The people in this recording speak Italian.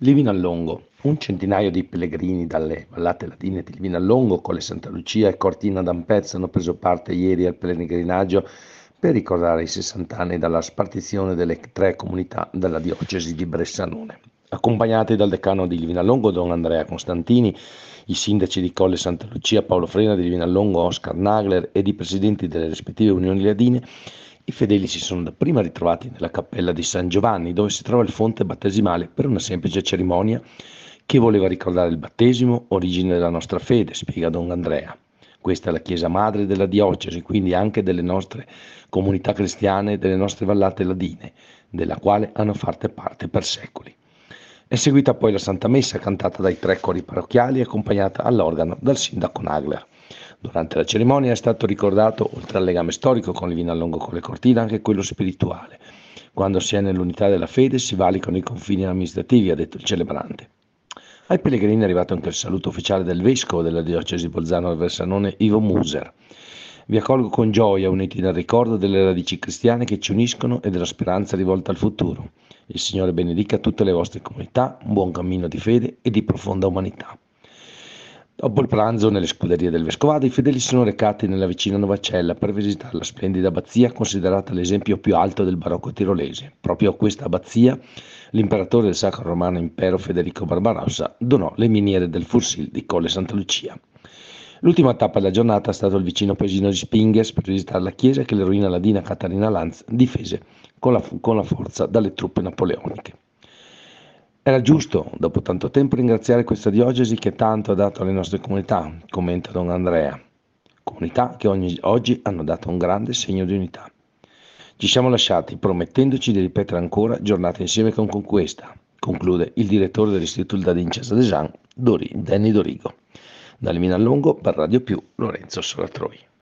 Livinallongo. Un centinaio di pellegrini dalle vallate ladine di Livinallongo, Colle Santa Lucia e Cortina d'Ampezzo hanno preso parte ieri al pellegrinaggio per ricordare i 60 anni dalla spartizione delle tre comunità della diocesi di Bressanone. Accompagnati dal decano di Livinallongo, don Andrea Costantini, i sindaci di Colle Santa Lucia, Paolo Frena, di Livinallongo, Oscar Nagler ed i presidenti delle rispettive unioni ladine, i fedeli si sono dapprima ritrovati nella cappella di San Giovanni, dove si trova il fonte battesimale, per una semplice cerimonia che voleva ricordare il battesimo, origine della nostra fede, spiega don Andrea. Questa è la chiesa madre della diocesi, quindi anche delle nostre comunità cristiane e delle nostre vallate ladine, della quale hanno fatto parte per secoli. È seguita poi la Santa Messa, cantata dai tre cori parrocchiali e accompagnata all'organo dal sindaco Nagler. Durante la cerimonia è stato ricordato, oltre al legame storico con Livinallongo con le Cortine, anche quello spirituale. Quando si è nell'unità della fede si valicano i confini amministrativi, ha detto il celebrante. Ai pellegrini è arrivato anche il saluto ufficiale del vescovo della diocesi di Bolzano al Versanone, Ivo Muser. Vi accolgo con gioia, uniti nel ricordo delle radici cristiane che ci uniscono e della speranza rivolta al futuro. Il Signore benedica tutte le vostre comunità, un buon cammino di fede e di profonda umanità. Dopo il pranzo, nelle scuderie del Vescovado, i fedeli si sono recati nella vicina Novacella per visitare la splendida abbazia considerata l'esempio più alto del barocco tirolese. Proprio a questa abbazia l'imperatore del Sacro Romano Impero Federico Barbarossa donò le miniere del Fursil di Colle Santa Lucia. L'ultima tappa della giornata è stato il vicino paesino di Spinghers per visitare la chiesa che l'eroina ladina Catarina Lanz difese con la forza dalle truppe napoleoniche. Era giusto, dopo tanto tempo, ringraziare questa diocesi che tanto ha dato alle nostre comunità, commenta don Andrea. Comunità che oggi hanno dato un grande segno di unità. Ci siamo lasciati promettendoci di ripetere ancora giornate insieme con questa, conclude il direttore dell'Istituto Dadin Cesadesan, Danny Dorigo. Da Liminallongo per Radio Più, Lorenzo Soratroi.